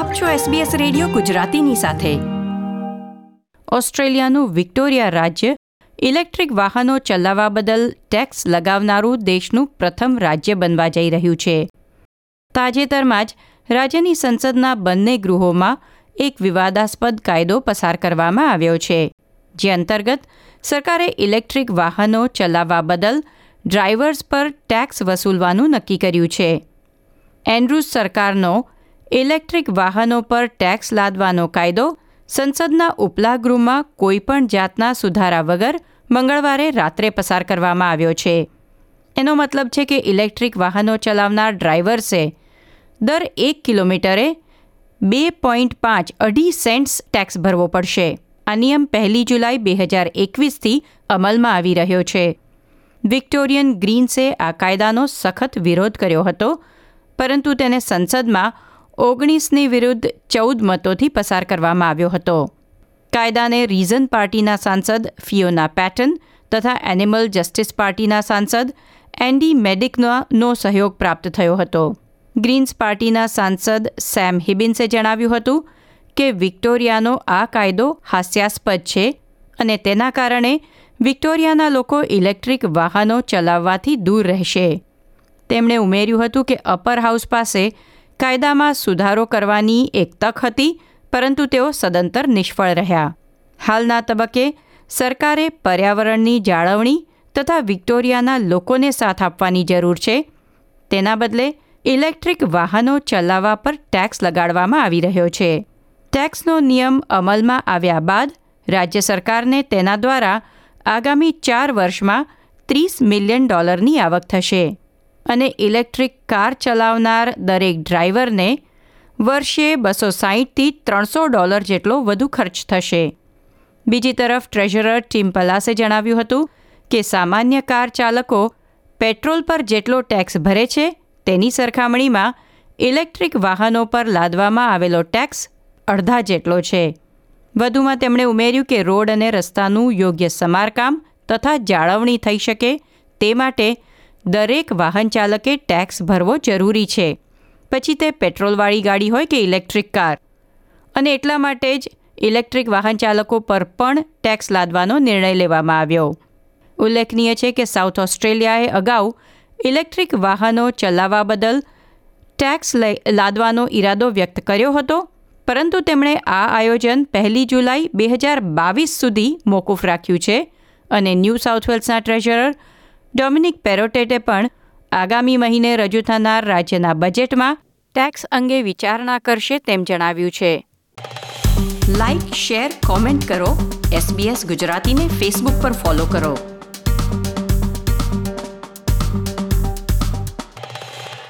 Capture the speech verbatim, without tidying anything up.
આપ છો SBS radio ગુજરાતીની સાથે. ઓસ્ટ્રેલિયાનું વિક્ટોરિયા રાજ્ય ઇલેક્ટ્રિક વાહનો ચલાવવા બદલ ટેક્સ લગાવનારું દેશનું પ્રથમ રાજ્ય બનવા જઈ રહ્યું છે. તાજેતરમાં જ રાજ્યની સંસદના બંને ગૃહોમાં એક વિવાદાસ્પદ કાયદો પસાર કરવામાં આવ્યો છે, જે અંતર્ગત સરકારે ઇલેક્ટ્રિક વાહનો ચલાવવા બદલ ડ્રાઈવર્સ પર ટેક્સ વસૂલવાનું નક્કી કર્યું છે. એન્ડ્રુઝ સરકારનો ઇલેક્ટ્રિક વાહનો પર ટેક્સ લાદવાનો કાયદો સંસદના ઉપલા ગૃહમાં કોઈપણ જાતના સુધારા વગર મંગળવારે રાત્રે પસાર કરવામાં આવ્યો છે. એનો મતલબ છે કે ઇલેક્ટ્રિક વાહનો ચલાવનાર ડ્રાઈવર્સે દર એક કિલોમીટરે બે પોઈન્ટ પાંચ અઢી સેન્ટ્સ ટેક્સ ભરવો પડશે. આ નિયમ પહેલી જુલાઈ બે હજાર એકવીસથી અમલમાં આવી રહ્યો છે. વિક્ટોરિયન ગ્રીન્સે આ કાયદાનો સખત વિરોધ કર્યો હતો, પરંતુ તેને સંસદમાં ઓગણીસની વિરુદ્ધ ચૌદ મતોથી પસાર કરવામાં આવ્યો હતો. કાયદાને રીઝન પાર્ટીના સાંસદ ફિયોના પેટન તથા એનિમલ જસ્ટિસ પાર્ટીના સાંસદ એન્ડી મેડિકનો સહયોગ પ્રાપ્ત થયો હતો. ગ્રીન્સ પાર્ટીના સાંસદ સેમ હિબિન્સે જણાવ્યું હતું કે વિક્ટોરિયાનો આ કાયદો હાસ્યાસ્પદ છે અને તેના કારણે વિક્ટોરિયાના લોકો ઇલેક્ટ્રિક વાહનો ચલાવવાથી દૂર રહેશે. તેમણે ઉમેર્યું હતું કે અપર હાઉસ પાસે કાયદામાં સુધારો કરવાની એક તક હતી, પરંતુ તેઓ સદંતર નિષ્ફળ રહ્યા. હાલના તબક્કે સરકારે પર્યાવરણની જાળવણી તથા વિક્ટોરિયાના લોકોને સાથ આપવાની જરૂર છે. તેના બદલે ઇલેક્ટ્રિક વાહનો ચલાવવા પર ટેક્સ લગાડવામાં આવી રહ્યો છે. ટેક્સનો નિયમ અમલમાં આવ્યા બાદ રાજ્ય સરકારને તેના દ્વારા આગામી ચાર વર્ષમાં ત્રીસ મિલિયન ડોલરની આવક થશે અને ઇલેક્ટ્રિક કાર ચલાવનાર દરેક ડ્રાઈવરને વર્ષે બસો સાહીઠથી ત્રણસો ડોલર જેટલો વધુ ખર્ચ થશે. બીજી તરફ ટ્રેઝરર ટીમ પલાસે જણાવ્યું હતું કે સામાન્ય કાર ચાલકો પેટ્રોલ પર જેટલો ટેક્સ ભરે છે તેની સરખામણીમાં ઇલેક્ટ્રિક વાહનો પર લાદવામાં આવેલો ટેક્સ અડધા જેટલો છે. વધુમાં તેમણે ઉમેર્યું કે રોડ અને રસ્તાનું યોગ્ય સમારકામ તથા જાળવણી થઈ શકે તે માટે દરેક વાહન ચાલકે ટેક્સ ભરવો જરૂરી છે, પછી તે પેટ્રોલવાળી ગાડી હોય કે ઇલેક્ટ્રિક કાર. અને એટલા માટે જ ઇલેક્ટ્રિક વાહન ચાલકો પર પણ ટેક્સ લાદવાનો નિર્ણય લેવામાં આવ્યો. ઉલ્લેખનીય છે કે સાઉથ ઓસ્ટ્રેલિયાએ અગાઉ ઇલેક્ટ્રિક વાહનો ચલાવવા બદલ ટેક્સ લાદવાનો ઈરાદો વ્યક્ત કર્યો હતો, પરંતુ તેમણે આ આયોજન પહેલી જુલાઈ બે હજાર બાવીસ સુધી મોકૂફ રાખ્યું છે અને ન્યૂ સાઉથ વેલ્સના ટ્રેઝરર ડોમિનિક પેરોટેટે પણ આગામી મહિને રજૂ થનાર રાજ્યના બજેટમાં ટેક્સ અંગે વિચારણા કરશે તેમ જણાવ્યું છે. લાઇક, શેર, કોમેન્ટ કરો. એસબીએસ ગુજરાતીને ફેસબુક પર ફોલો કરો.